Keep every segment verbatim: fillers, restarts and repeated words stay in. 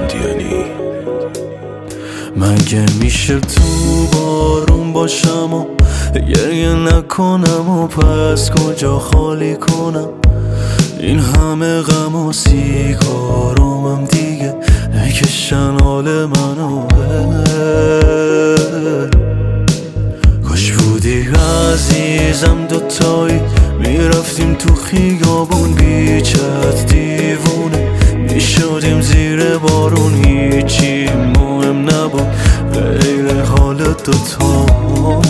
هندیانی. مگه میشه تو بارون باشم و گریه نکنم و پس کجا خالی کنم؟ این همه غم و سیگارامم دیگه نکشن حال منو. کاش بودی عزیزم دوتایی میرفتیم تو خیابون بیچت دیوونه میشدیم زیر بارون هیچی مهم نبود غیر حال دوتامون.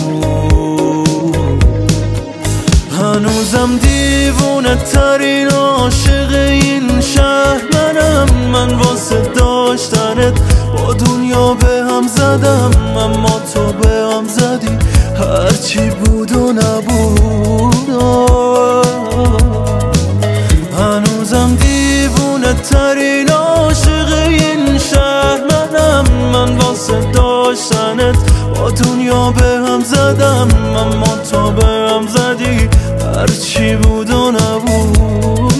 هنوزم دیوونه ترین عاشق این شهر منم. من واسه داشتنت با دنیا به هم زدم اما تو به هم زدی هرچی بود و نبود. هنوزم دیوونه ترین عاشق این شهر منم. من واسه داشتنت با دنیا به هم زدم اما تو به هم زدی هرچی بود و نبود.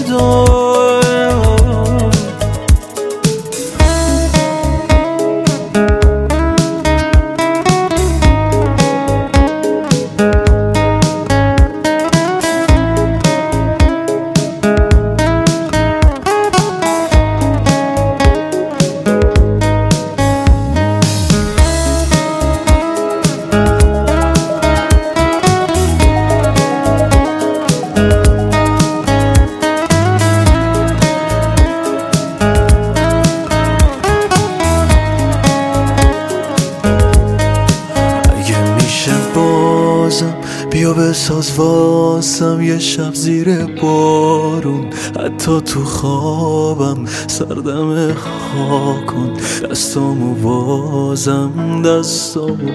بیا بساز واسم یه شب زیر بارون حتی تو خوابم سردم خاکن دستامو بازم دستامو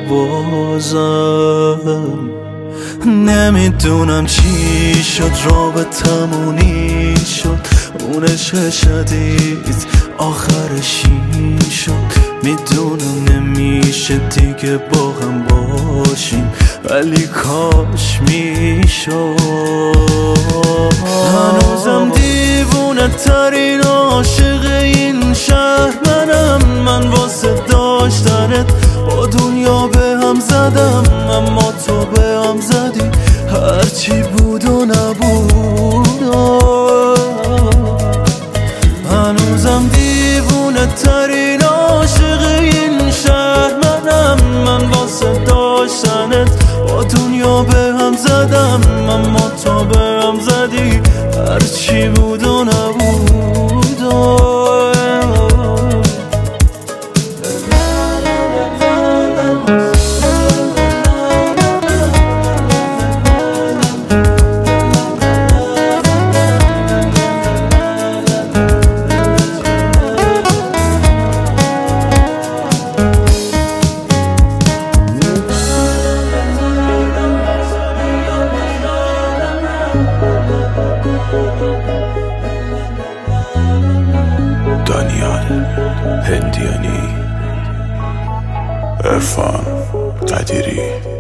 بازم. نمیدونم چی شد رابطمونی شد اون عشق شدید آخرش این شد. میدونم نمیشه دیگه با هم باشیم ولی کاش میشد. هنوزم دیوونه ترین عاشق این شهر منم. من واسه داشتنت با دنیا به هم زدم اما تو به هم زدی هرچی بود و نبود. هنوزم دیوونه ترین عاشق این شهر منم. من واسه داشتنت با دنیا به هم زدم اما تو به هم زدی هرچی بود و نبود. دانیال هندیانی، عرفان قدیری.